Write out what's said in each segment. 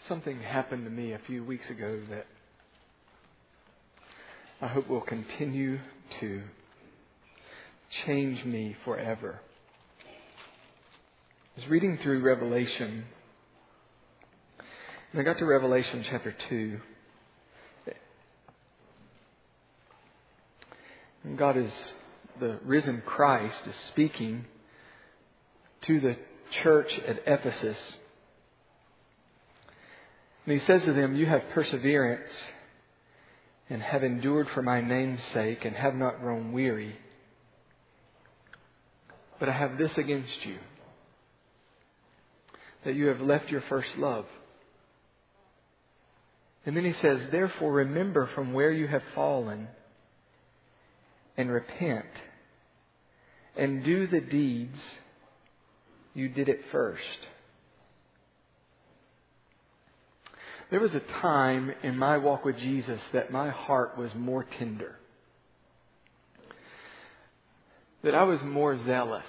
something happened to me a few weeks ago that I hope will continue to change me forever. I was reading through Revelation, and I got to Revelation chapter 2. And God is, the risen Christ is speaking to the church at Ephesus. And He says to them, "You have perseverance and have endured for my name's sake and have not grown weary. But I have this against you, that you have left your first love." And then He says, "Therefore remember from where you have fallen and repent and do the deeds you did at first." There was a time in my walk with Jesus that my heart was more tender, that I was more zealous,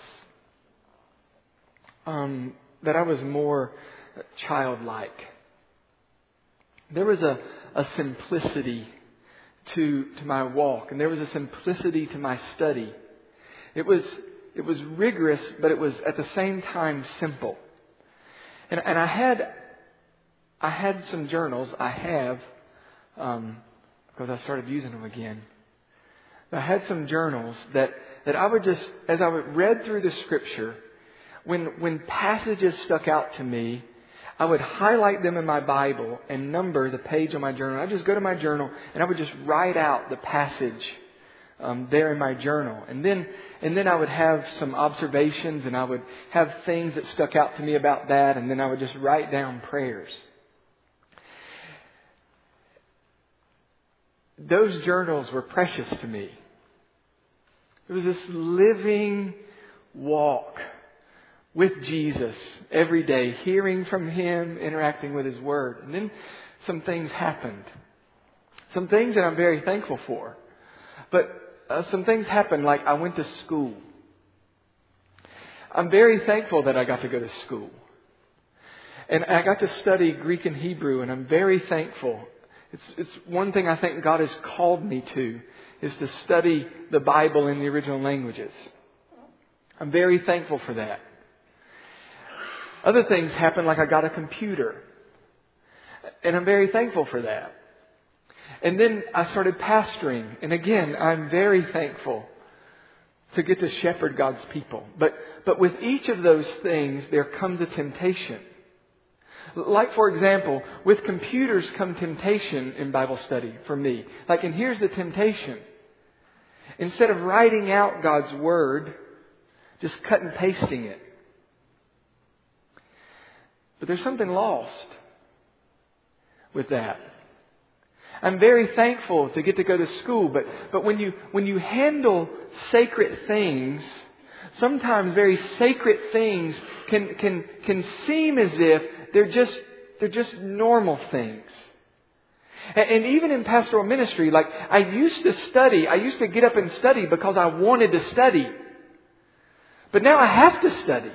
that I was more childlike. There was a simplicity to my walk, and there was a simplicity to my study. It was rigorous, but it was at the same time simple. And I had some journals. I have, because I started using them again. I had some journals that I would just, as I would read through the Scripture, when passages stuck out to me, I would highlight them in my Bible and number the page on my journal. I'd just go to my journal and I would just write out the passage there in my journal. And then I would have some observations, and I would have things that stuck out to me about that, and then I would just write down prayers. Those journals were precious to me. It was this living walk with Jesus every day, hearing from Him, interacting with His Word. And then some things happened. Some things that I'm very thankful for. But some things happened, like I went to school. I'm very thankful that I got to go to school. And I got to study Greek and Hebrew, and I'm very thankful. It's one thing I think God has called me to, is to study the Bible in the original languages. I'm very thankful for that. Other things happened, like I got a computer. And I'm very thankful for that. And then I started pastoring. And again, I'm very thankful to get to shepherd God's people. But with each of those things, there comes a temptation. Like, for example, with computers come temptation in Bible study for me. And here's the temptation. Instead of writing out God's Word, just cut and pasting it. But there's something lost with that. I'm very thankful to get to go to school, but when you handle sacred things, sometimes very sacred things can seem as if they're just normal things. And even in pastoral ministry, I used to get up and study because I wanted to study. But now I have to study.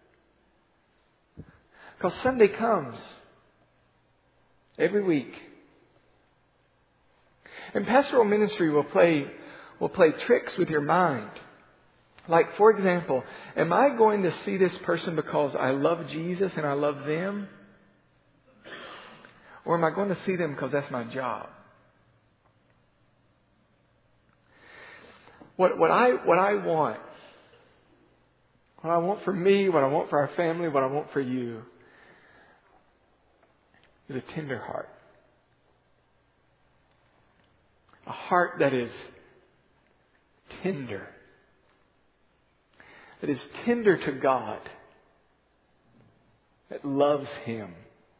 Because Sunday comes every week. And pastoral ministry will play tricks with your mind. Like, for example, am I going to see this person because I love Jesus and I love them? Or am I going to see them because that's my job? What I want for me, what I want for our family, what I want for you is a tender heart. A heart that is tender. That is tender to God. That loves Him.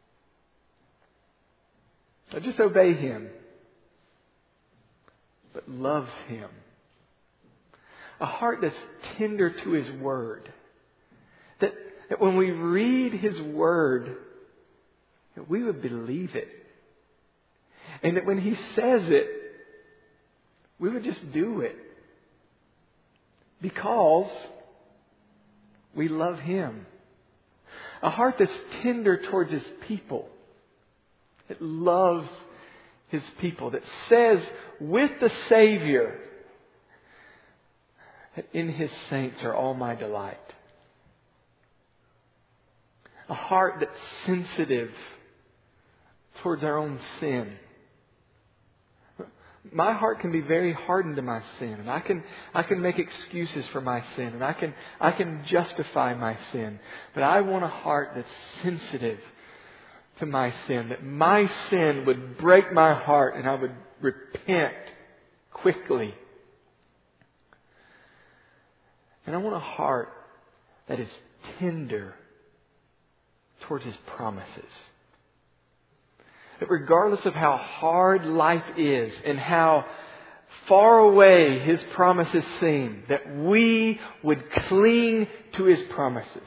Not just obey Him, but loves Him. A heart that's tender to His Word. That when we read His Word, that we would believe it. And that when He says it, we would just do it. Because we love Him. A heart that's tender towards His people. that loves His people, that says with the Savior that in His saints are all my delight. A heart that's sensitive towards our own sin. My heart can be very hardened to my sin, and I can make excuses for my sin, and I can justify my sin. But I want a heart that's sensitive to my sin, that my sin would break my heart and I would repent quickly. And I want a heart that is tender towards His promises. That regardless of how hard life is and how far away His promises seem, that we would cling to His promises.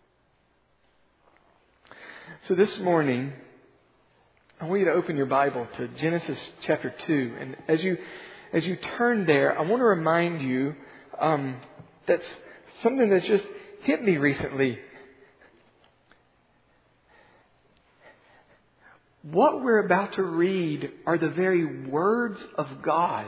So this morning, I want you to open your Bible to Genesis chapter 2. And as you turn there, I want to remind you that's something that's just hit me recently. What we're about to read are the very words of God.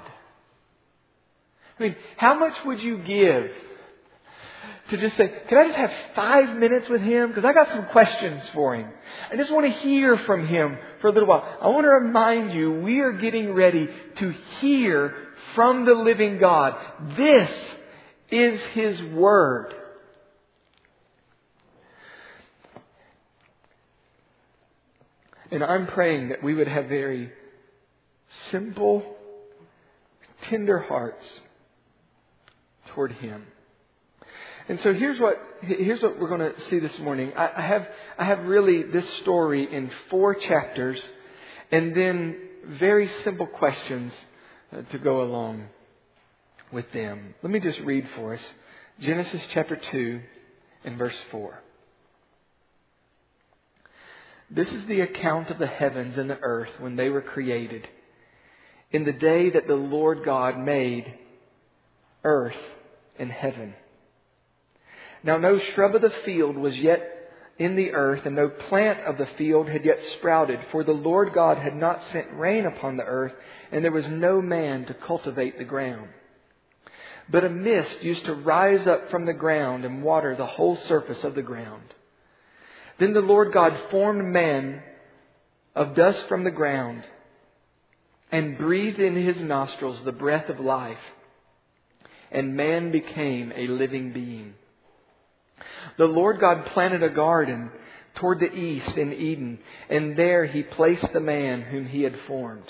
I mean, how much would you give to just say, can I just have 5 minutes with Him? Because I got some questions for Him. I just want to hear from Him for a little while. I want to remind you, we are getting ready to hear from the living God. This is His Word. And I'm praying that we would have very simple, tender hearts toward Him. And so here's what we're going to see this morning. I have really this story in 4 chapters, and then very simple questions to go along with them. Let me just read for us Genesis chapter 2 and verse 4. This is the account of the heavens and the earth when they were created, in the day that the Lord God made earth and heaven. Now no shrub of the field was yet in the earth, and no plant of the field had yet sprouted, for the Lord God had not sent rain upon the earth, and there was no man to cultivate the ground. But a mist used to rise up from the ground and water the whole surface of the ground. Then the Lord God formed man of dust from the ground and breathed in his nostrils the breath of life, and man became a living being. The Lord God planted a garden toward the east in Eden, and there He placed the man whom He had formed.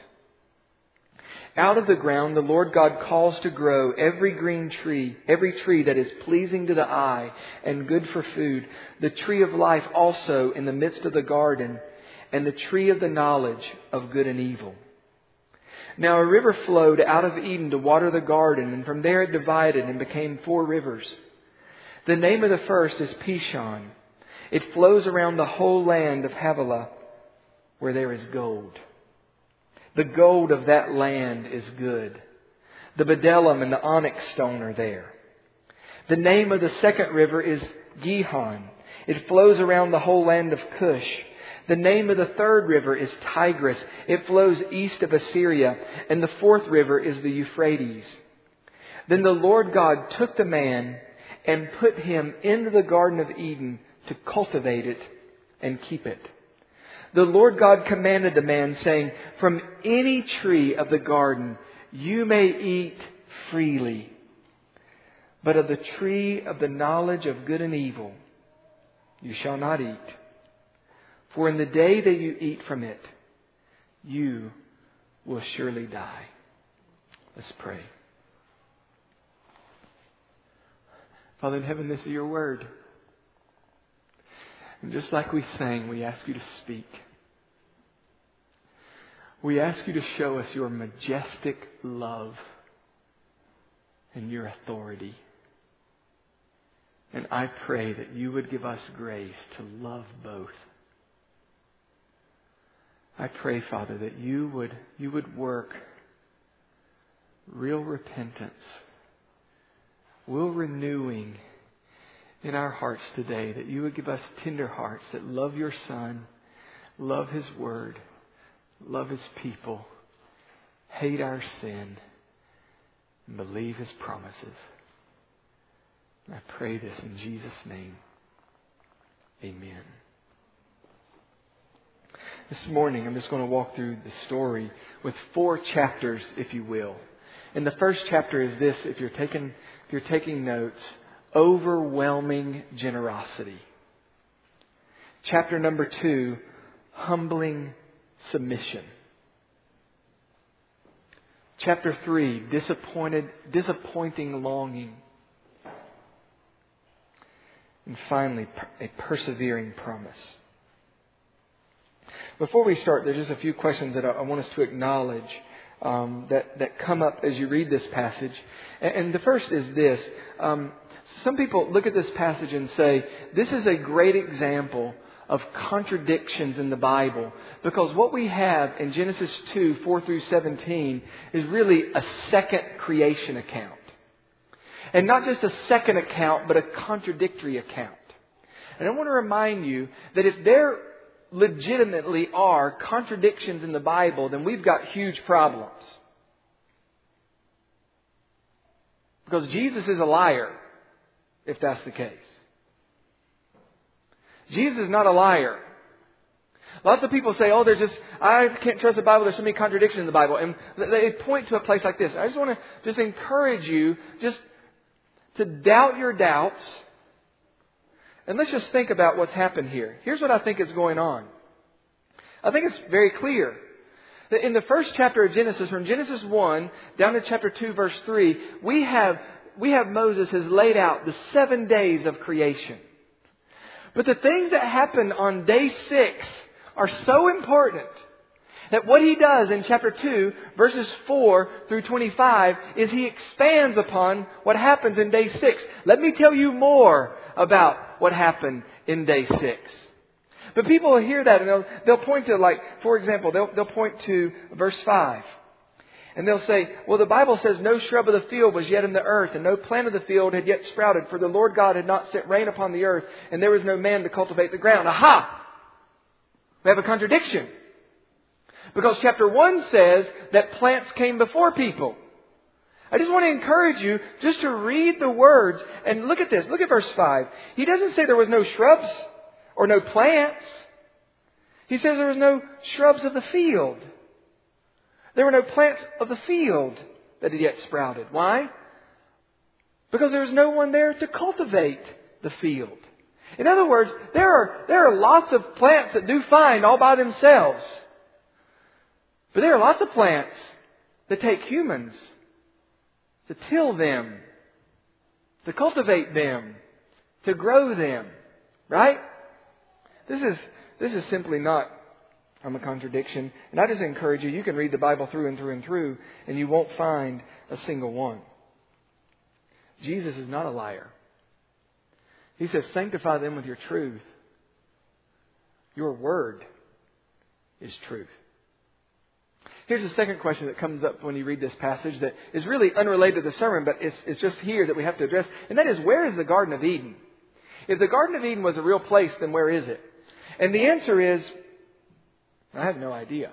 Out of the ground the Lord God caused to grow every green tree, every tree that is pleasing to the eye and good for food, the tree of life also in the midst of the garden, and the tree of the knowledge of good and evil. Now a river flowed out of Eden to water the garden, and from there it divided and became 4 rivers. The name of the first is Pishon. It flows around the whole land of Havilah, where there is gold. The gold of that land is good. The bdellium and the onyx stone are there. The name of the second river is Gihon. It flows around the whole land of Cush. The name of the third river is Tigris. It flows east of Assyria. And the fourth river is the Euphrates. Then the Lord God took the man and put him into the Garden of Eden to cultivate it and keep it. The Lord God commanded the man, saying, from any tree of the garden you may eat freely, but of the tree of the knowledge of good and evil you shall not eat. For in the day that you eat from it, you will surely die. Let's pray. Father in heaven, this is your word. And just like we sang, we ask you to speak. We ask you to show us your majestic love and your authority. And I pray that you would give us grace to love both. I pray, Father, that you would work real repentance, real renewing in our hearts today, that you would give us tender hearts that love your Son, love His Word, love His people, hate our sin, and believe His promises. And I pray this in Jesus' name. Amen. This morning, I'm just going to walk through the story with 4 chapters, if you will. And the first chapter is this, if you're taking notes, overwhelming generosity. Chapter number 2, humbling submission. Chapter 3, disappointing longing. And finally, a persevering promise. Before we start, there's just a few questions that I want us to acknowledge that come up as you read this passage. And the first is this. Some people look at this passage and say, this is a great example of contradictions in the Bible. Because what we have in Genesis 2, 4 through 17 is really a second creation account. And not just a second account, but a contradictory account. And I want to remind you that if there legitimately are contradictions in the Bible, then we've got huge problems. Because Jesus is a liar, if that's the case. Jesus is not a liar. Lots of people say, I can't trust the Bible, there's so many contradictions in the Bible. And they point to a place like this. I just want to encourage you to doubt your doubts. And let's just think about what's happened here. Here's what I think is going on. I think it's very clear that in the first chapter of Genesis, from Genesis 1 down to chapter 2, verse 3, we have Moses has laid out the 7 days of creation. But the things that happen on day 6 are so important that what he does in chapter 2, verses 4 through 25, is he expands upon what happens in day 6. Let me tell you more about what happened in day 6. But people will hear that and they'll point to, for example, they'll point to verse 5. And they'll say, well, the Bible says no shrub of the field was yet in the earth, and no plant of the field had yet sprouted, for the Lord God had not sent rain upon the earth, and there was no man to cultivate the ground. Aha! We have a contradiction. Because chapter 1 says that plants came before people. I just want to encourage you just to read the words and look at this. Look at verse 5. He doesn't say there was no shrubs or no plants. He says there was no shrubs of the field. There were no plants of the field that had yet sprouted. Why? Because there was no one there to cultivate the field. In other words, there are lots of plants that do fine all by themselves. But there are lots of plants that take humans to till them, to cultivate them, to grow them. Right? This is simply not a contradiction. And I just encourage you, you can read the Bible through and through and through, and you won't find a single one. Jesus is not a liar. He says, sanctify them with your truth. Your word is truth. Here's the second question that comes up when you read this passage that is really unrelated to the sermon, but it's just here that we have to address. And that is, where is the Garden of Eden? If the Garden of Eden was a real place, then where is it? And the answer is, I have no idea.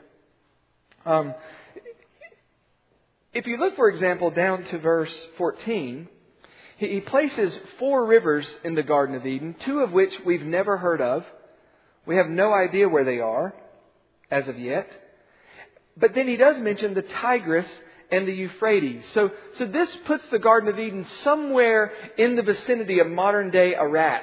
If you look, for example, down to verse 14, he places 4 rivers in the Garden of Eden, 2 of which we've never heard of. We have no idea where they are as of yet. But then he does mention the Tigris and the Euphrates. So this puts the Garden of Eden somewhere in the vicinity of modern-day Iraq.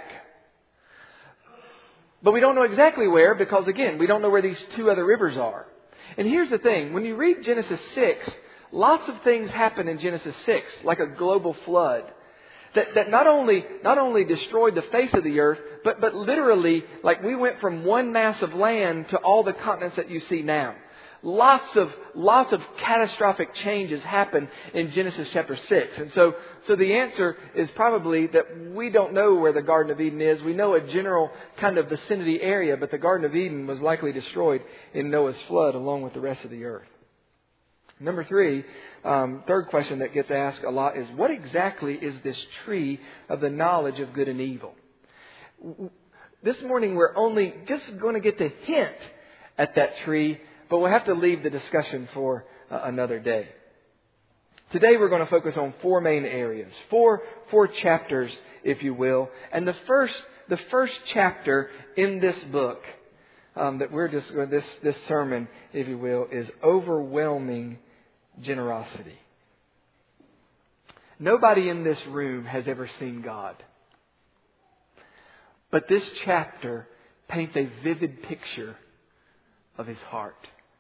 But we don't know exactly where because, again, we don't know where these 2 other rivers are. And here's the thing. When you read Genesis 6, lots of things happen in Genesis 6, like a global flood. That not only destroyed the face of the earth, but literally, like we went from one mass of land to all the continents that you see now. Lots of catastrophic changes happen in Genesis chapter 6. And so the answer is probably that we don't know where the Garden of Eden is. We know a general kind of vicinity area, but the Garden of Eden was likely destroyed in Noah's flood along with the rest of the earth. Number 3, third question that gets asked a lot is, what exactly is this tree of the knowledge of good and evil? This morning we're only just going to get the hint at that tree but we'll have to leave the discussion for another day. Today we're going to focus on four main areas, four chapters, if you will. And the first chapter in this book that we're just this sermon, if you will, is overwhelming generosity. Nobody in this room has ever seen God. But this chapter paints a vivid picture of His heart.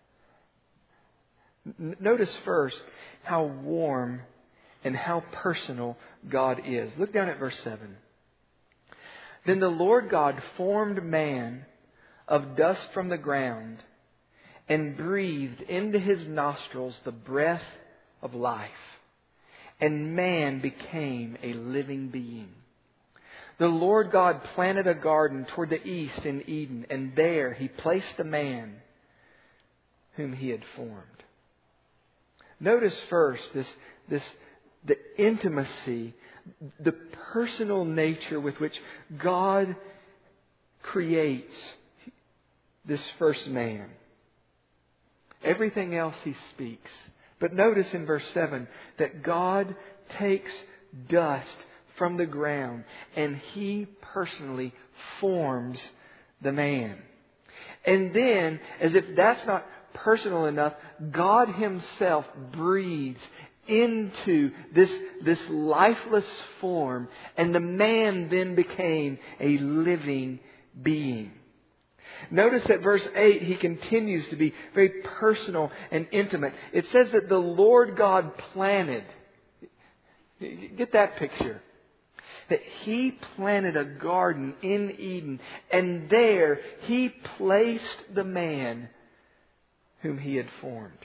Notice first how warm and how personal God is. Look down at verse 7. Then the Lord God formed man of dust from the ground and breathed into his nostrils the breath of life. And man became a living being. The Lord God planted a garden toward the east in Eden, and there He placed the man whom He had formed. Notice first the intimacy, the personal nature with which God creates this first man. Everything else He speaks. But notice in verse 7 that God takes dust from the ground and He personally forms the man. And then, as if that's not personal enough, God Himself breathes into this lifeless form, and the man then became a living being. Notice at verse 8, He continues to be very personal and intimate. It says that the Lord God planted. Get that picture. That He planted a garden in Eden, and there He placed the man whom He had formed.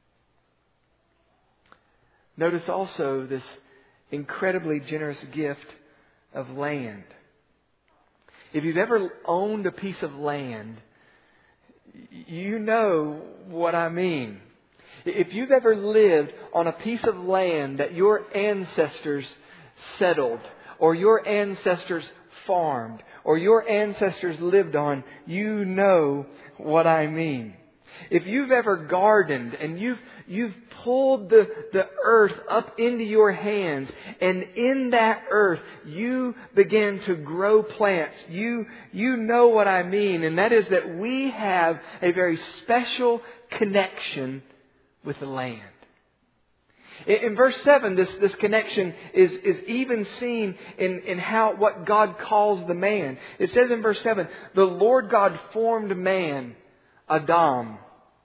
Notice also this incredibly generous gift of land. If you've ever owned a piece of land, you know what I mean. If you've ever lived on a piece of land that your ancestors settled, or your ancestors farmed, or your ancestors lived on, you know what I mean. If you've ever gardened and you've pulled the earth up into your hands, and in that earth you begin to grow plants, you know what I mean. And that is that we have a very special connection with the land. In verse 7, this connection is even seen in what God calls the man. It says in verse 7, the Lord God formed man, Adam,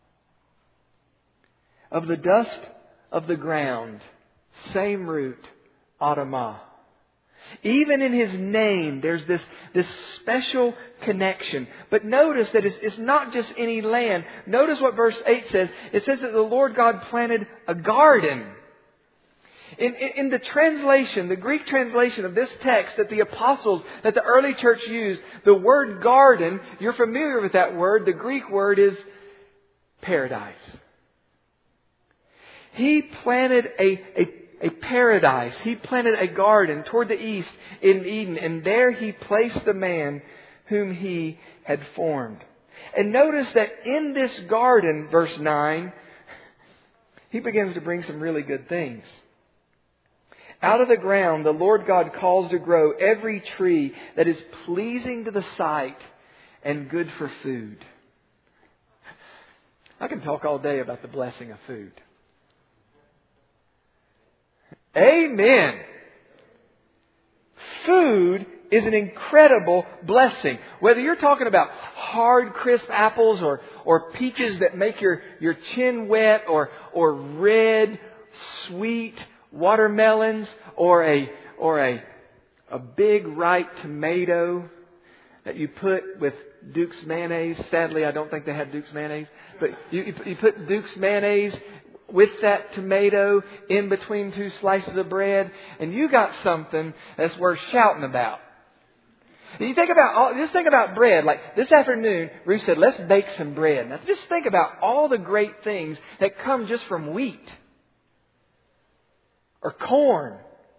of the dust of the ground, same root, Adamah. Even in His name, there's this special connection. But notice that it's not just any land. Notice what verse 8 says. It says that the Lord God planted a garden. In the translation, the Greek translation of this text that the apostles, that the early church used, the word garden, you're familiar with that word. The Greek word is paradise. He planted a paradise. He planted a garden toward the east in Eden. And there He placed the man whom He had formed. And notice that in this garden, verse 9, He begins to bring some really good things. Out of the ground, the Lord God calls to grow every tree that is pleasing to the sight and good for food. I can talk all day about the blessing of food. Amen. Food is an incredible blessing. Whether you're talking about hard, crisp apples or peaches that make your chin wet, or red, sweet watermelons, or a big ripe tomato that you put with Duke's mayonnaise. Sadly, I don't think they had Duke's mayonnaise, but you put Duke's mayonnaise with that tomato in between two slices of bread, and you got something that's worth shouting about. And you think about bread. Like this afternoon, Ruth said, let's bake some bread. Now just think about all the great things that come just from wheat. Or corn.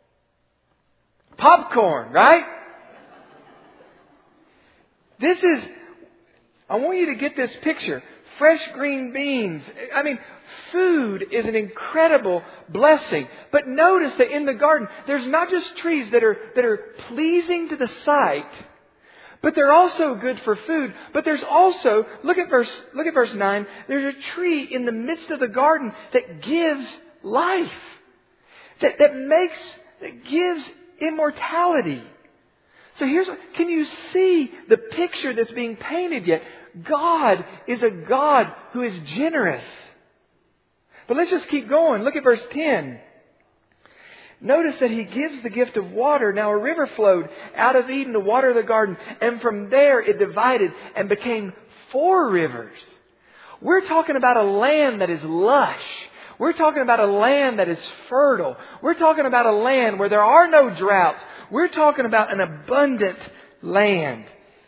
Popcorn, right? I want you to get this picture. fresh green beans. I mean, food is an incredible blessing. But notice that in the garden, there's not just trees that are pleasing to the sight, but they're also good for food. But there's also, look at verse 9, there's a tree in the midst of the garden that gives life. That gives immortality. So can you see the picture that's being painted yet? God is a God who is generous. But let's just keep going. Look at verse 10. Notice that He gives the gift of water. Now a river flowed out of Eden to water the garden, and from there it divided and became 4 rivers. We're talking about a land that is lush. We're talking about a land that is fertile. We're talking about a land where there are no droughts. We're talking about an abundant land.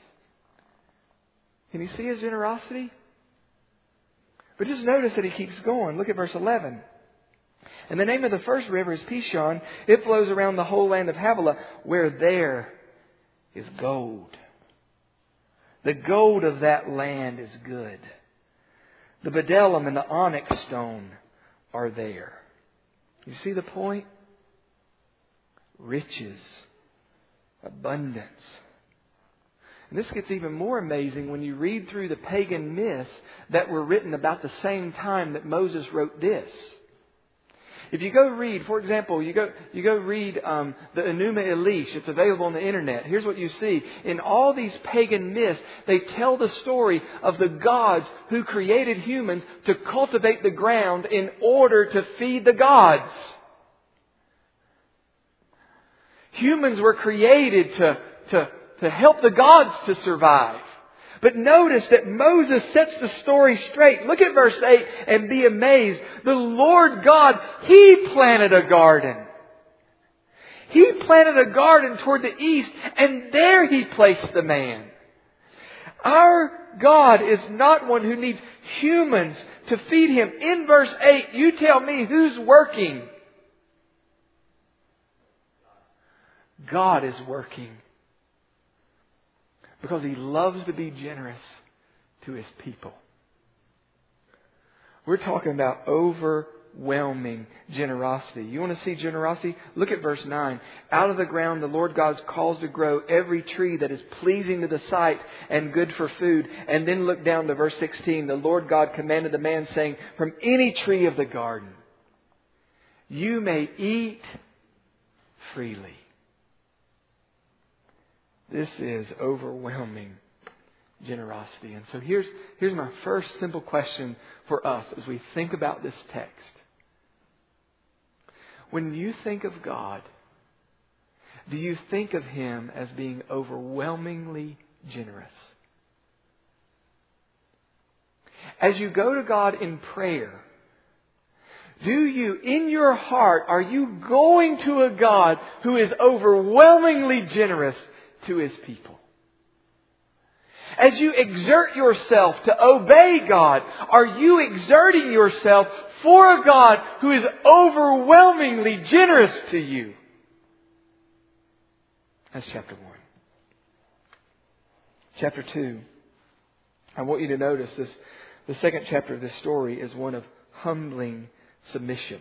Can you see His generosity? But just notice that He keeps going. Look at verse 11. And the name of the first river is Pishon. It flows around the whole land of Havilah, where there is gold. The gold of that land is good. The bdellium and the onyx stone are there. You see the point? Riches. Abundance. And this gets even more amazing when you read through the pagan myths that were written about the same time that Moses wrote this. If you go read, for example, you go read the Enuma Elish. It's available on the internet. Here's what you see. In all these pagan myths, they tell the story of the gods who created humans to cultivate the ground in order to feed the gods. Humans were created to help the gods to survive. But notice that Moses sets the story straight. Look at verse 8 and be amazed. The Lord God, He planted a garden. He planted a garden toward the east, and there He placed the man. Our God is not one who needs humans to feed Him. In verse 8, you tell me who's working. God is working. Because He loves to be generous to His people. We're talking about overwhelming generosity. You want to see generosity? Look at verse 9. Out of the ground the Lord God caused to grow every tree that is pleasing to the sight and good for food. And then look down to verse 16. The Lord God commanded the man, saying, from any tree of the garden you may eat freely. This is overwhelming generosity. And so here's my first simple question for us as we think about this text. When you think of God, do you think of Him as being overwhelmingly generous? As you go to God in prayer, do you, in your heart, are you going to a God who is overwhelmingly generous to His people? As you exert yourself to obey God, are you exerting yourself for a God who is overwhelmingly generous to you? That's chapter 1. Chapter 2. I want you to notice this. The second chapter of this story is one of humbling submission.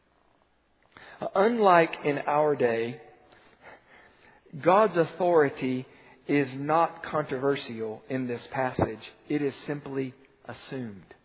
Unlike in our day, God's authority is not controversial in this passage. It is simply assumed.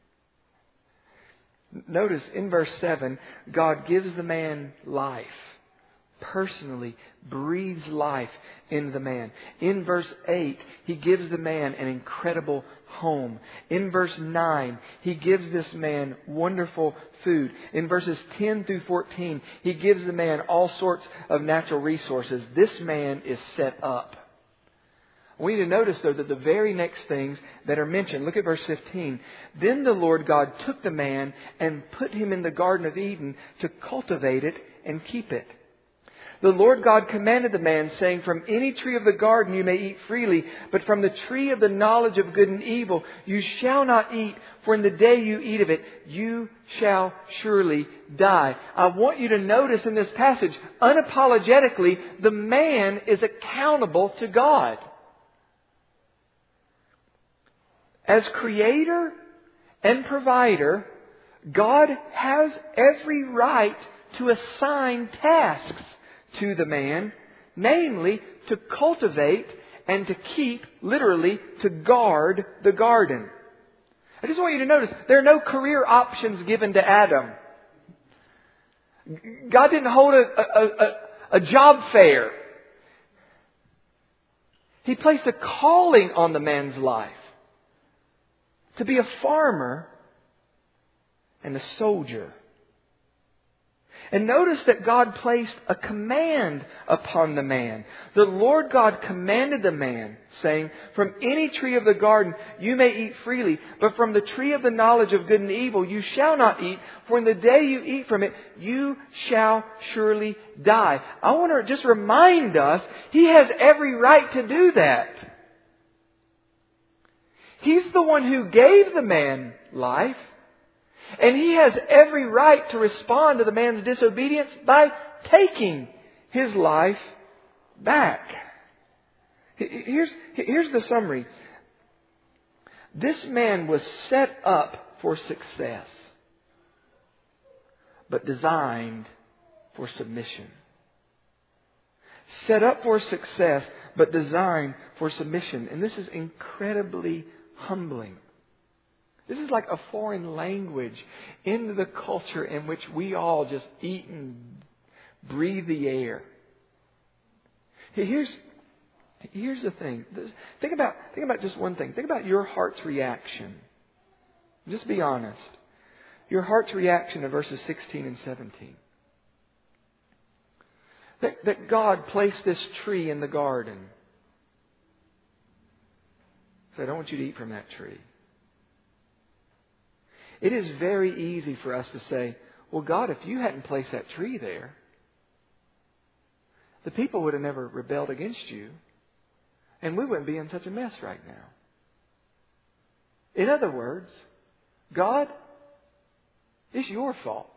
Notice in verse 7, God gives the man life. Personally breathes life into the man. In verse 8, He gives the man an incredible home. In verse 9, He gives this man wonderful food. In verses 10 through 14, He gives the man all sorts of natural resources. This man is set up. We need to notice, though, that the very next things that are mentioned, look at verse 15. Then the Lord God took the man and put him in the Garden of Eden to cultivate it and keep it. The Lord God commanded the man, saying, from any tree of the garden you may eat freely, but from the tree of the knowledge of good and evil you shall not eat, for in the day you eat of it, you shall surely die. I want you to notice in this passage, unapologetically, the man is accountable to God. As Creator and provider, God has every right to assign tasks to the man, namely to cultivate and to keep, literally, to guard the garden. I just want you to notice, there are no career options given to Adam. God didn't hold a job fair. He placed a calling on the man's life to be a farmer and a soldier. And notice that God placed a command upon the man. The Lord God commanded the man, saying, "From any tree of the garden you may eat freely, but from the tree of the knowledge of good and evil you shall not eat, for in the day you eat from it you shall surely die." I want to just remind us, He has every right to do that. He's the one who gave the man life. And He has every right to respond to the man's disobedience by taking his life back. Here's the summary. This man was set up for success, but designed for submission. Set up for success, but designed for submission. And this is incredibly humbling. This is like a foreign language into the culture in which we all just eat and breathe the air. Here's the thing. Think about just one thing. Think about your heart's reaction. Just be honest. Your heart's reaction to verses 16 and 17. That God placed this tree in the garden. So I don't want you to eat from that tree. It is very easy for us to say, well, God, if you hadn't placed that tree there, the people would have never rebelled against you, and we wouldn't be in such a mess right now. In other words, God, it's your fault.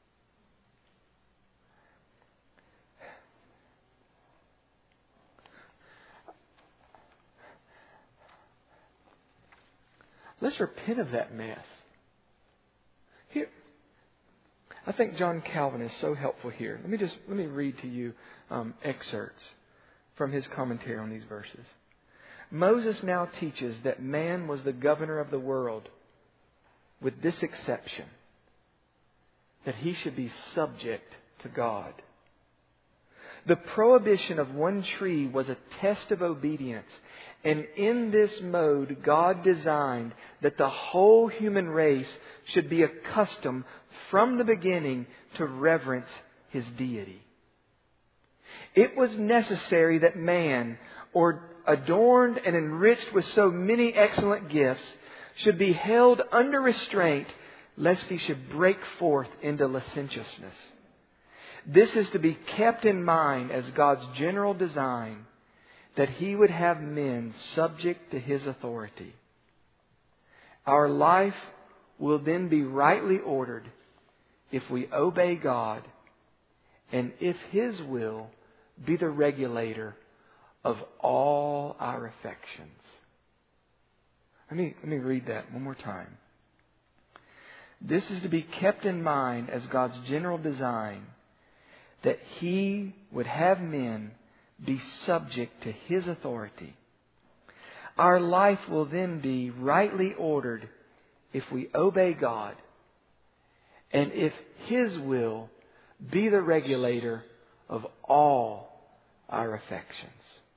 Let's repent of that mess. Here, I think John Calvin is so helpful here. Let me read to you excerpts from his commentary on these verses. Moses now teaches that man was the governor of the world, with this exception, that he should be subject to God. The prohibition of one tree was a test of obedience. And in this mode, God designed that the whole human race should be accustomed from the beginning to reverence His deity. It was necessary that man, adorned and enriched with so many excellent gifts, should be held under restraint lest he should break forth into licentiousness. This is to be kept in mind as God's general design, that He would have men subject to His authority. Our life will then be rightly ordered if we obey God and if His will be the regulator of all our affections. Let me read that one more time. This is to be kept in mind as God's general design, that He would have men be subject to His authority. Our life will then be rightly ordered if we obey God and if His will be the regulator of all our affections.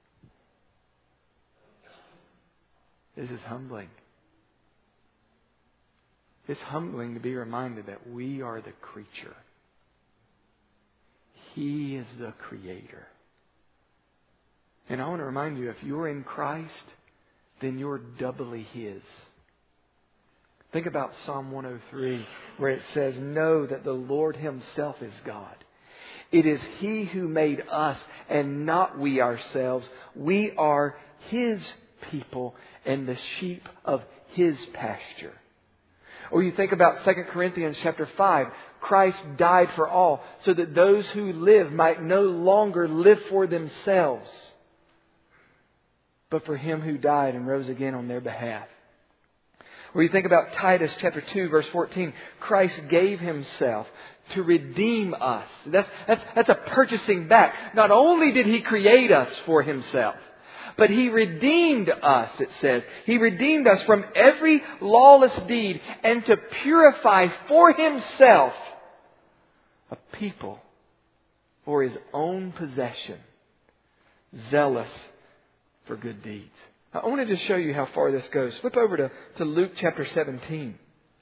This is humbling. It's humbling to be reminded that we are the creature. He is the creator. And I want to remind you, if you're in Christ, then you're doubly His. Think about Psalm 103, where it says, "Know that the Lord Himself is God. It is He who made us and not we ourselves. We are His people and the sheep of His pasture." Or you think about 2 Corinthians chapter 5. Christ died for all, so that those who live might no longer live for themselves, but for Him who died and rose again on their behalf. Or you think about Titus chapter 2, verse 14. Christ gave Himself to redeem us. That's a purchasing back. Not only did He create us for Himself, but He redeemed us, it says. He redeemed us from every lawless deed and to purify for Himself a people for His own possession, zealous for good deeds. I want to just show you how far this goes. Flip over to Luke chapter 17.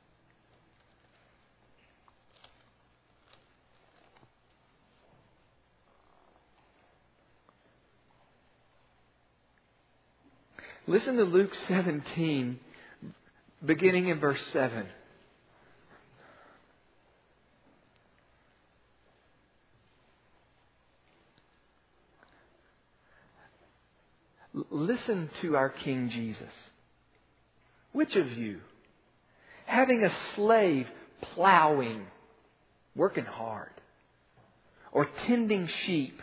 Listen to Luke 17, beginning in verse 7. Listen to our King Jesus. Which of you, having a slave plowing, working hard, or tending sheep,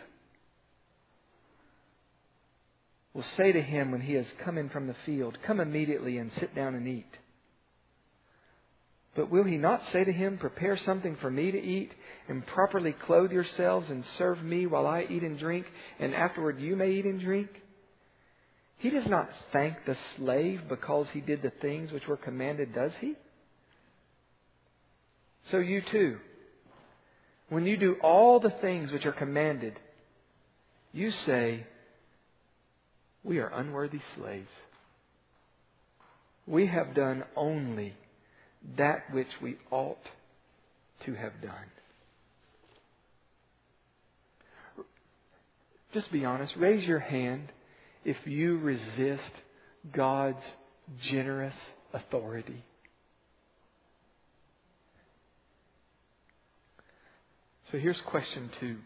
will say to him when he has come in from the field, "Come immediately and sit down and eat"? But will he not say to him, "Prepare something for me to eat, and properly clothe yourselves, and serve me while I eat and drink, and afterward you may eat and drink"? He does not thank the slave because he did the things which were commanded, does he? So you too, when you do all the things which are commanded, you say, "We are unworthy slaves. We have done only that which we ought to have done." Just be honest. Raise your hand if you resist God's generous authority. So here's question 2.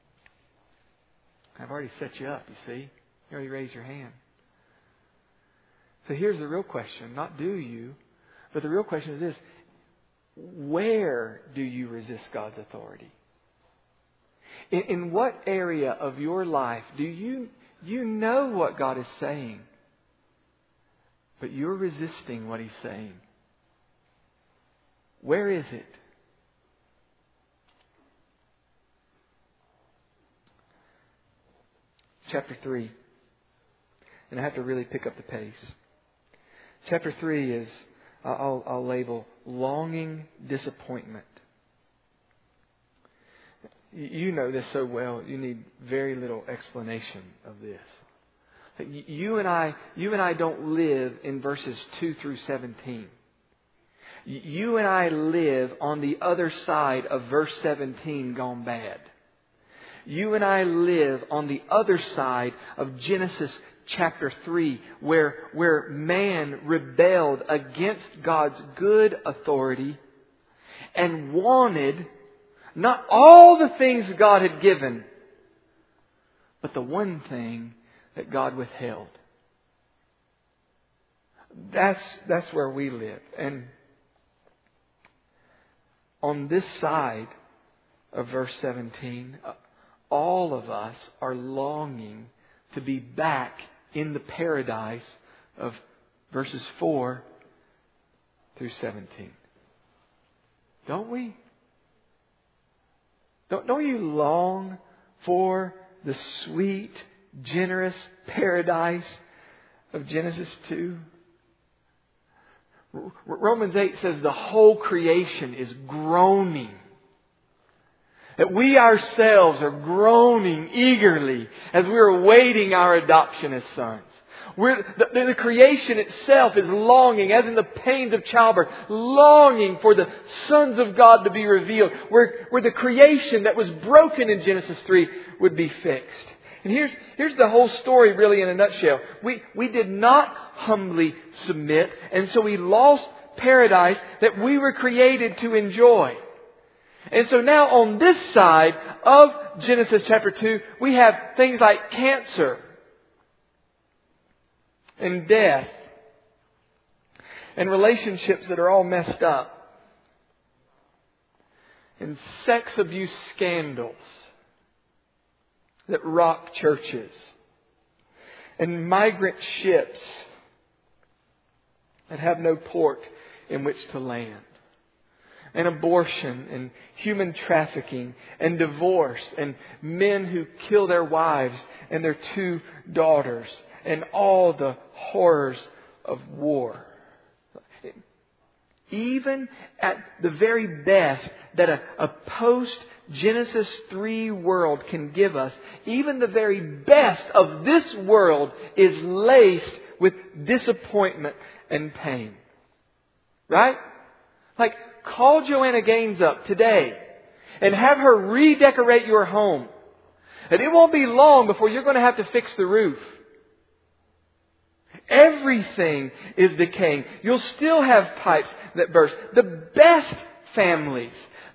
I've already set you up, you see. You already raised your hand. So here's the real question. Not do you, but the real question is this. Where do you resist God's authority? In what area of your life do you know what God is saying, but you're resisting what He's saying? Where is it? Chapter 3. And I have to really pick up the pace. Chapter 3 is, I'll label, longing disappointment. You know this so well, you need very little explanation of this. You and I don't live in verses 2 through 17. You and I live on the other side of verse 17 gone bad. You and I live on the other side of Genesis chapter 3, where man rebelled against God's good authority and wanted not all the things God had given, but the one thing that God withheld. That's where we live. And on this side of verse 17, all of us are longing to be back in the paradise of verses 4 through 17. Don't we? Don't you long for the sweet, generous paradise of Genesis 2? Romans 8 says the whole creation is groaning. That we ourselves are groaning eagerly as we're awaiting our adoption as sons. The creation itself is longing, as in the pains of childbirth, longing for the sons of God to be revealed. Where the creation that was broken in Genesis 3 would be fixed. And here's the whole story really in a nutshell. We did not humbly submit, and so we lost paradise that we were created to enjoy. And so now on this side of Genesis chapter 2, we have things like cancer and death and relationships that are all messed up and sex abuse scandals that rock churches and migrant ships that have no port in which to land. And abortion and human trafficking and divorce and men who kill their wives and their 2 daughters and all the horrors of war. Even at the very best that a post-Genesis 3 world can give us, even the very best of this world is laced with disappointment and pain. Right? Like, call Joanna Gaines up today and have her redecorate your home. And it won't be long before you're going to have to fix the roof. Everything is decaying. You'll still have pipes that burst. The best families,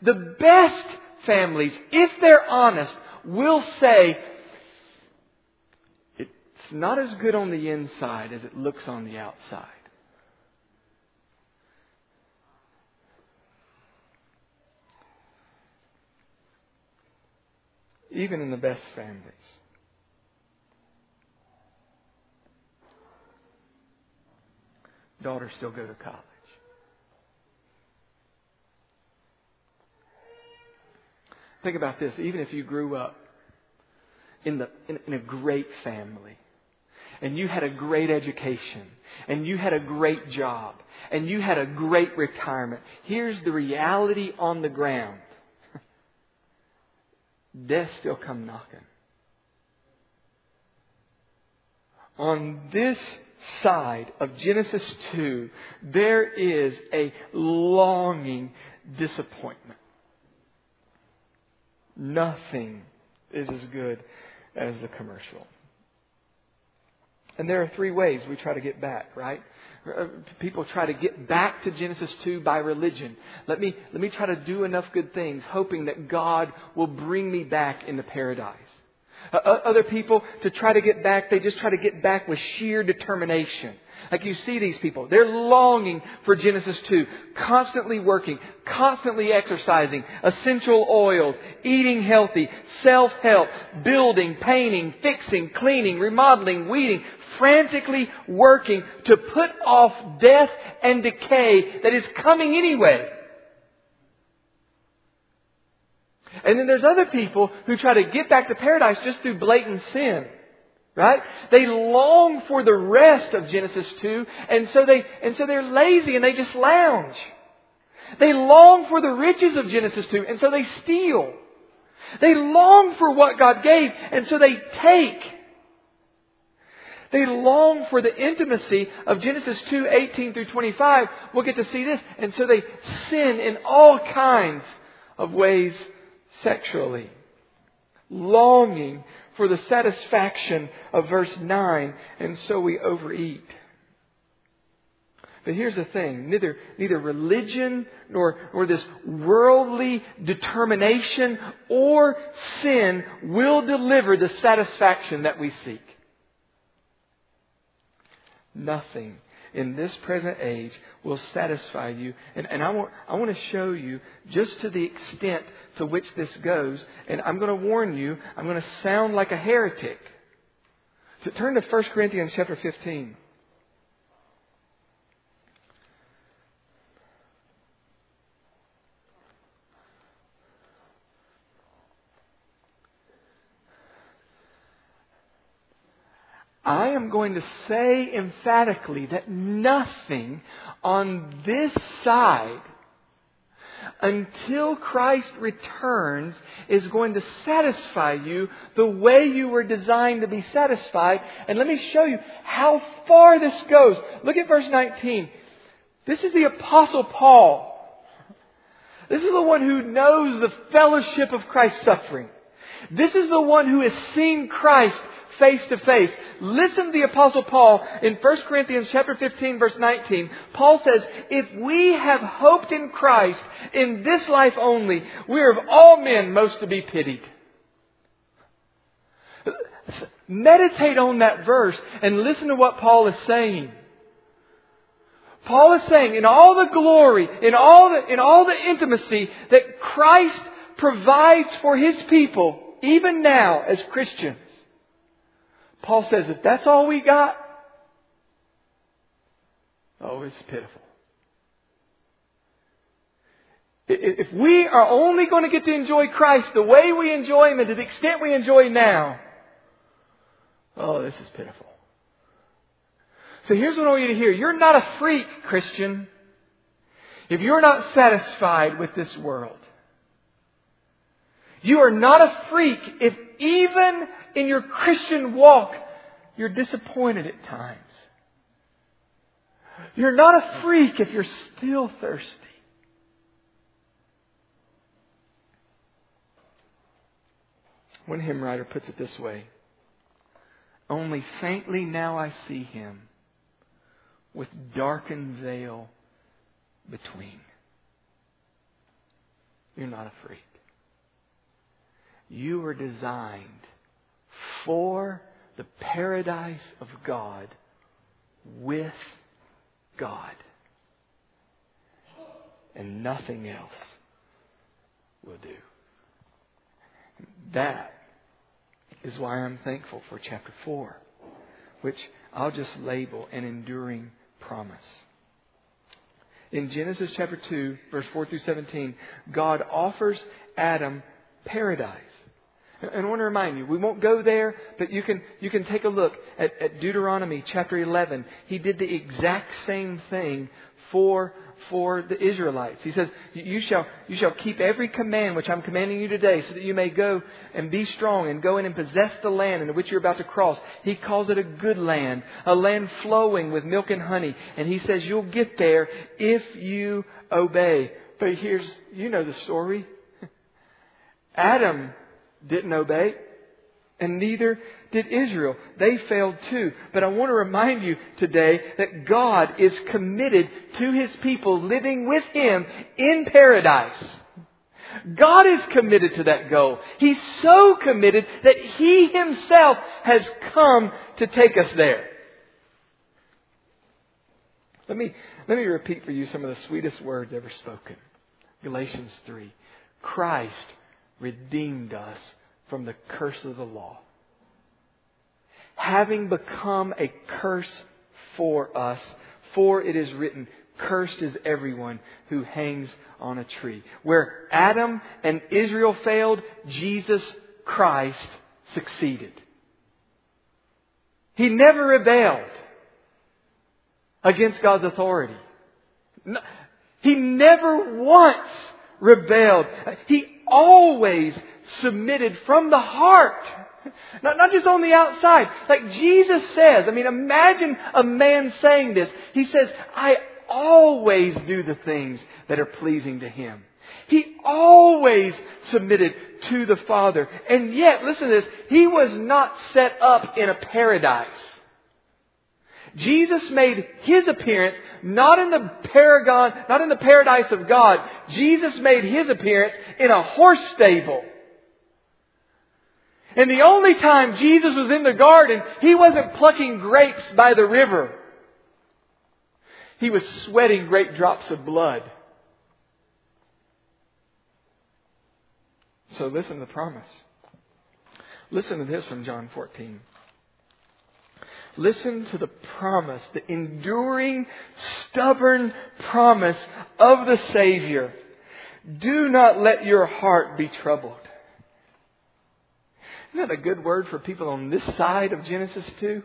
if they're honest, will say, it's not as good on the inside as it looks on the outside. Even in the best families. Daughters still go to college. Think about this. Even if you grew up in a great family, and you had a great education, and you had a great job, and you had a great retirement, here's the reality on the ground. Death still come knocking. On this side of Genesis 2, there is a longing disappointment. Nothing is as good as the commercial. And there are 3 ways we try to get back, right? People try to get back to Genesis 2 by religion. Let me try to do enough good things, hoping that God will bring me back into paradise. Other people, to try to get back, they just try to get back with sheer determination. Like you see these people, they're longing for Genesis 2, constantly working, constantly exercising, essential oils, eating healthy, self-help, building, painting, fixing, cleaning, remodeling, weeding, frantically working to put off death and decay that is coming anyway. And then there's other people who try to get back to paradise just through blatant sin. Right? They long for the rest of Genesis 2, and so they're lazy and they just lounge. They long for the riches of Genesis 2, and so they steal. They long for what God gave, and so they take. They long for the intimacy of Genesis 2:18 through 25. We'll get to see this. And so they sin in all kinds of ways sexually. Longing for the satisfaction of verse 9, and so we overeat. But here's the thing. Neither religion nor this worldly determination or sin will deliver the satisfaction that we seek. Nothing in this present age will satisfy you. And I want to show you just to the extent to which this goes. And I'm going to warn you, I'm going to sound like a heretic. So turn to 1 Corinthians chapter 15. I am going to say emphatically that nothing on this side until Christ returns is going to satisfy you the way you were designed to be satisfied. And let me show you how far this goes. Look at verse 19. This is the Apostle Paul. This is the one who knows the fellowship of Christ's suffering. This is the one who has seen Christ face to face. Listen to the Apostle Paul in 1 Corinthians chapter 15 verse 19. Paul says, if we have hoped in Christ in this life only, we are of all men most to be pitied. Meditate on that verse and listen to what Paul is saying. Paul is saying in all the glory, in all the intimacy that Christ provides for His people, even now as Christians, Paul says, if that's all we got, Oh, it's pitiful. If we are only going to get to enjoy Christ the way we enjoy Him and to the extent we enjoy now, oh, this is pitiful. So here's what I want you to hear. You're not a freak, Christian, if you're not satisfied with this world. You are not a freak if even in your Christian walk you're disappointed at times. You're not a freak if you're still thirsty. One hymn writer puts it this way: only faintly now I see Him, with darkened veil between. You're not a freak. You were designed for the paradise of God with God. And nothing else will do. That is why I'm thankful for chapter 4, which I'll just label an enduring promise. In Genesis chapter 2, verse 4 through 17, God offers Adam paradise. And I want to remind you, we won't go there, but you can take a look at Deuteronomy chapter 11. He did the exact same thing for the Israelites. He says, you shall keep every command which I'm commanding you today, so that you may go and be strong and go in and possess the land into which you're about to cross. He calls it a good land, a land flowing with milk and honey. And He says you'll get there if you obey. But you know the story. Adam didn't obey, and neither did Israel. They failed too. But I want to remind you today that God is committed to His people living with Him in paradise. God is committed to that goal. He's so committed that He Himself has come to take us there. Let me repeat for you some of the sweetest words ever spoken. Galatians 3. Christ redeemed us from the curse of the law, having become a curse for us. For it is written, cursed is everyone who hangs on a tree. Where Adam and Israel failed, Jesus Christ succeeded. He never rebelled against God's authority. He never once rebelled. He always submitted from the heart. Not just on the outside. Like Jesus says, imagine a man saying this. He says, I always do the things that are pleasing to Him. He always submitted to the Father. And yet, listen to this, He was not set up in a paradise. Jesus made His appearance not in the paradise of God. Jesus made His appearance in a horse stable. And the only time Jesus was in the garden, He wasn't plucking grapes by the river. He was sweating great drops of blood. So listen to the promise. Listen to this from John 14. Listen to the promise, the enduring, stubborn promise of the Savior. Do not let your heart be troubled. Isn't that a good word for people on this side of Genesis 2?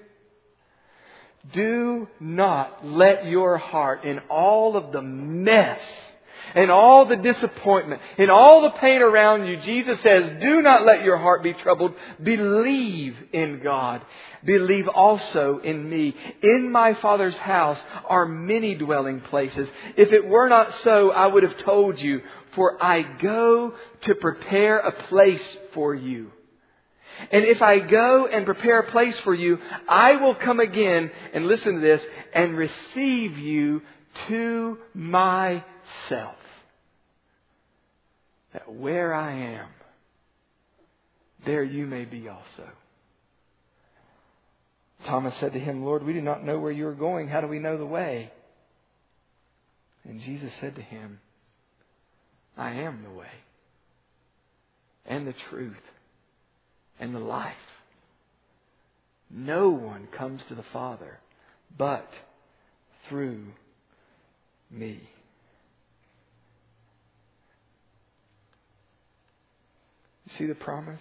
Do not let your heart, in all of the mess and all the disappointment and all the pain around you, Jesus says, do not let your heart be troubled. Believe in God. Believe also in me. In my Father's house are many dwelling places. If it were not so, I would have told you, for I go to prepare a place for you. And if I go and prepare a place for you, I will come again, and listen to this, and receive you to myself. That where I am, there you may be also. Thomas said to Him, Lord, we do not know where you are going. How do we know the way? And Jesus said to him, I am the way and the truth and the life. No one comes to the Father but through me. You see the promise?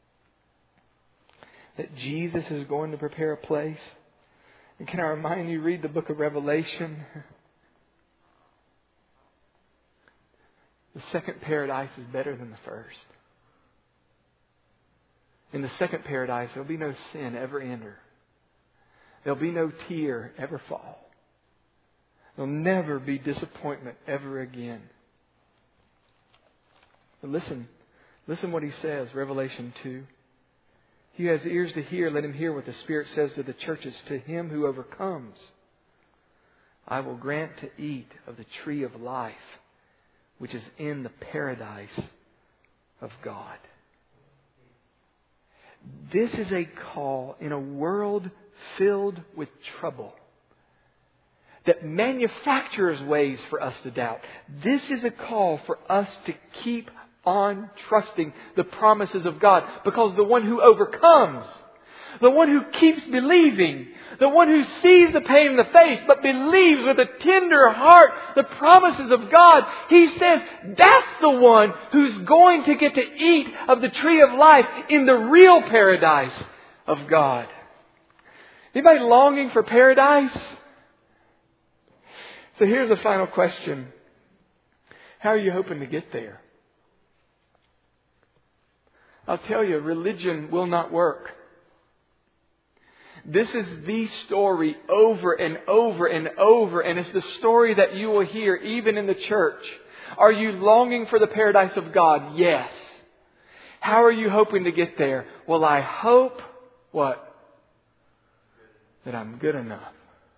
That Jesus is going to prepare a place. And can I remind you, read the book of Revelation. The second paradise is better than the first. In the second paradise, there'll be no sin ever enter. There'll be no tear ever fall. There'll never be disappointment ever again. But listen what he says, Revelation 2. He who has ears to hear, let him hear what the Spirit says to the churches. To him who overcomes, I will grant to eat of the tree of life, which is in the paradise of God. This is a call in a world filled with trouble that manufactures ways for us to doubt. This is a call for us to keep on trusting the promises of God, because the one who overcomes, the one who keeps believing, the one who sees the pain in the face but believes with a tender heart the promises of God, he says that's the one who's going to get to eat of the tree of life in the real paradise of God. Anybody longing for paradise? So here's a final question. How are you hoping to get there? I'll tell you, religion will not work. This is the story over and over and over, and it's the story that you will hear even in the church. Are you longing for the paradise of God? Yes. How are you hoping to get there? Well, I hope, what? That I'm good enough.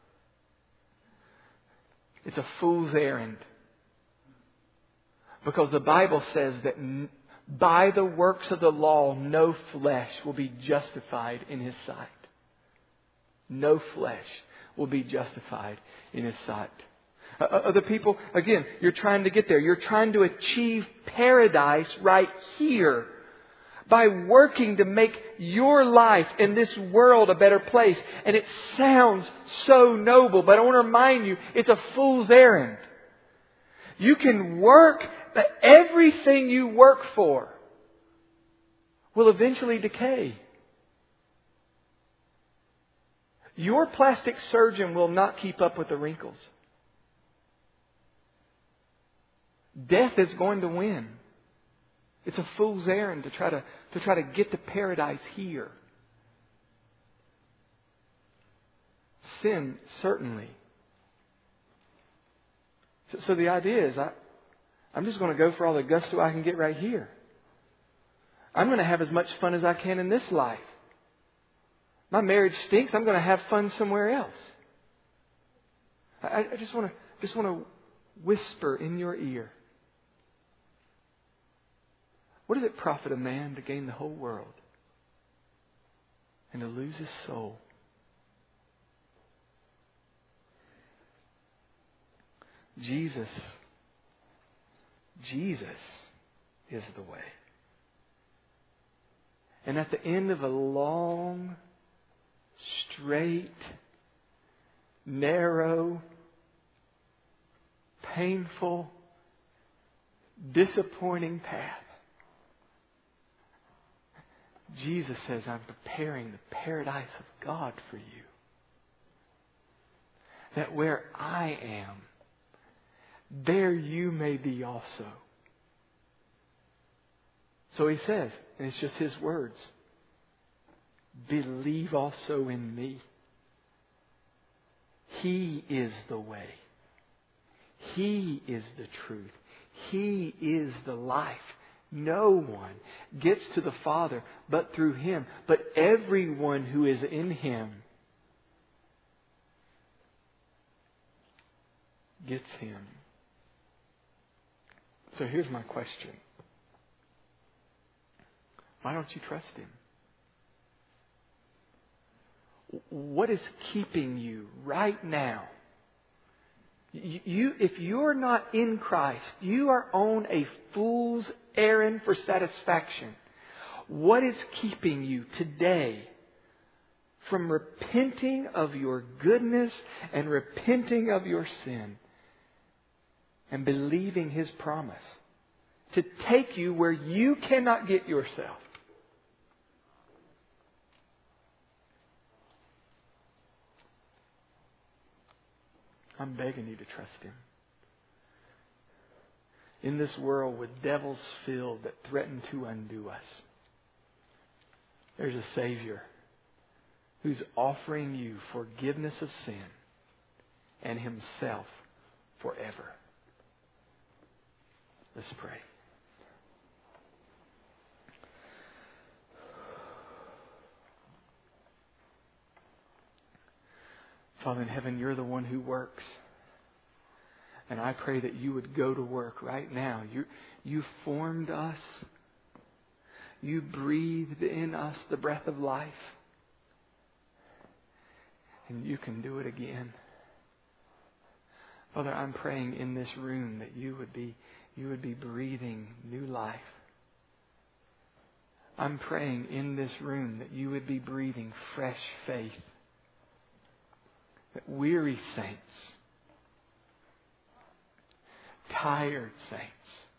It's a fool's errand. Because the Bible says that by the works of the law, no flesh will be justified in His sight. No flesh will be justified in His sight. Other people, again, you're trying to get there. You're trying to achieve paradise right here by working to make your life in this world a better place. And it sounds so noble, but I want to remind you, it's a fool's errand. You can work, but everything you work for will eventually decay. Your plastic surgeon will not keep up with the wrinkles. Death is going to win. It's a fool's errand to try to get to paradise here. Sin, certainly. So the idea is, I'm just going to go for all the gusto I can get right here. I'm going to have as much fun as I can in this life. My marriage stinks. I'm going to have fun somewhere else. I just want to whisper in your ear. What does it profit a man to gain the whole world and to lose his soul? Jesus is the way. And at the end of a long, straight, narrow, painful, disappointing path, Jesus says, I'm preparing the paradise of God for you. That where I am, there you may be also. So He says, and it's just His words, believe also in me. He is the way. He is the truth. He is the life. No one gets to the Father but through Him. But everyone who is in Him gets Him. So here's my question. Why don't you trust Him? What is keeping you right now? If you're not in Christ, you are on a fool's errand for satisfaction. What is keeping you today from repenting of your goodness and repenting of your sin and believing His promise to take you where you cannot get yourself. I'm begging you to trust Him. In this world with devils filled that threaten to undo us, there's a Savior who's offering you forgiveness of sin and Himself forever. Let's pray. Father in heaven, You're the one who works. And I pray that You would go to work right now. You formed us. You breathed in us the breath of life. And You can do it again. Father, I'm praying in this room that You would be breathing new life. I'm praying in this room that You would be breathing fresh faith. That weary saints, tired saints,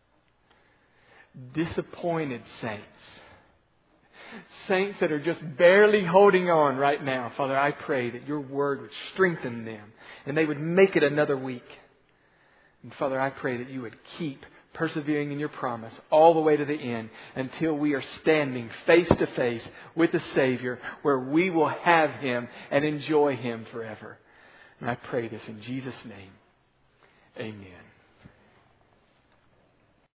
disappointed saints, saints that are just barely holding on right now, Father, I pray that Your Word would strengthen them and they would make it another week. And Father, I pray that You would keep persevering in Your promise all the way to the end until we are standing face to face with the Savior where we will have Him and enjoy Him forever. And I pray this in Jesus' name. Amen.